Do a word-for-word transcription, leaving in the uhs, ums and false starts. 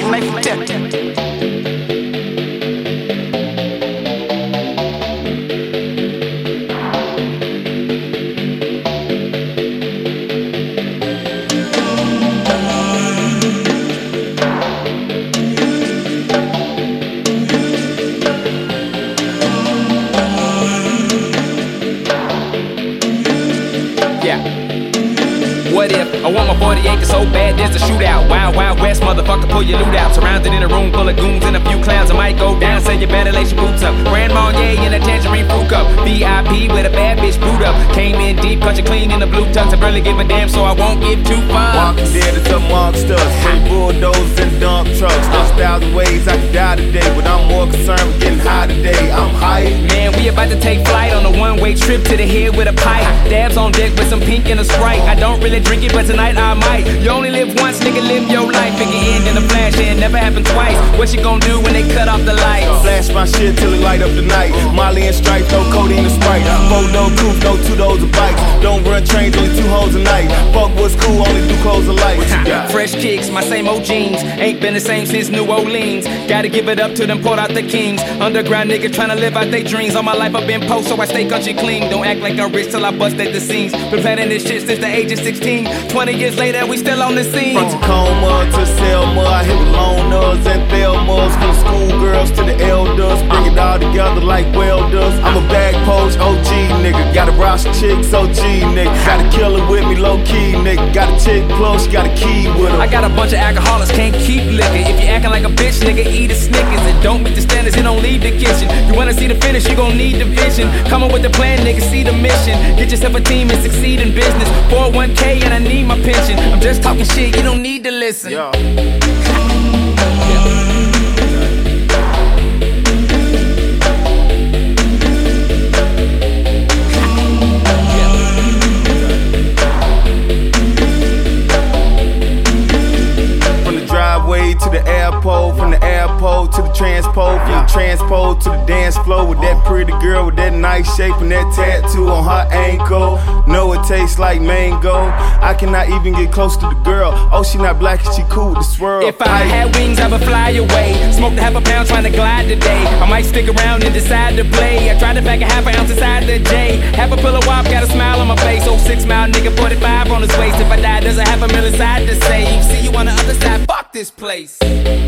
life or death. What if I want my forty acres so bad there's a shootout? Wild, wild west, motherfucker, pull your loot out. Surrounded in a room full of goons and a few clowns. I might go down, say you better lace your boots up. Grand Marnier in a tangerine fruit cup. V I P with a bad bitch boot up. Came in deep, cut you clean in the blue tux. I barely give a damn, so I won't give two fucks. Walking dead it's amongst us. Big bulldozers and dump trucks. There's a thousand ways I could die today, but I'm more concerned with getting high today. I'm high. Man, we about to take flight on a one-way trip to the head with a pipe. Dabs on deck with some pink and a Sprite. I don't really drink it, but tonight I might. You only live once, nigga, live your life. It can end in a flash and never happen twice. What you gonna do when they cut off the lights? Flash my shit till it light up the night. Molly and Stripes, no codeine and Sprite. Photo coupe, no two doors of bikes. Don't run trains, only two hoes a night. Fuck what's cool, only do clothes of light. What you got? Fresh kicks, my same old jeans. Ain't been the same since New Orleans. Gotta give it up to them, port out the kings. Underground nigga tryna live out their dreams. All my life I've been post, so I stay country clean. Don't act like I'm rich till I bust at the seams. Been planning this shit since the age of sixteen. Twenty years later, we still on the scene. From Tacoma to Selma, I hit with loners and Thelmas. From the schoolgirls to the elders, bring it all together like welders. I'm a bag poach O G nigga, got a roster chicks O G nigga. Got a killer with me low key nigga. Got a chick close, she got a key with her. I got a bunch of alcoholics, can't keep liquor. If you acting like a bitch, nigga, eat a Snickers. And don't meet the standards, you don't leave the kitchen. You wanna see the finish, you gon' need the vision. Come up with the plan, nigga, see the mission. Get yourself a team and succeed in business. four oh one K and I need my pension. I'm just talking shit, you don't need to listen. Yeah. To the airport, from the airport to the transport, from the transport to the dance floor with that pretty girl with that nice shape and that tattoo on her ankle. Know it tastes like mango. I cannot even get close to the girl. Oh, she not black and she cool with the swirl. If I had wings, I would fly away. Smoked a half a pound trying to glide today. I might stick around and decide to play. I tried to pack a half an ounce inside the J. Half a pillow wop, got a smile on my face. Oh, six mile nigga, forty-five on his waist. If I die, there's a half a million side to save. See you on the other side, fuck this place.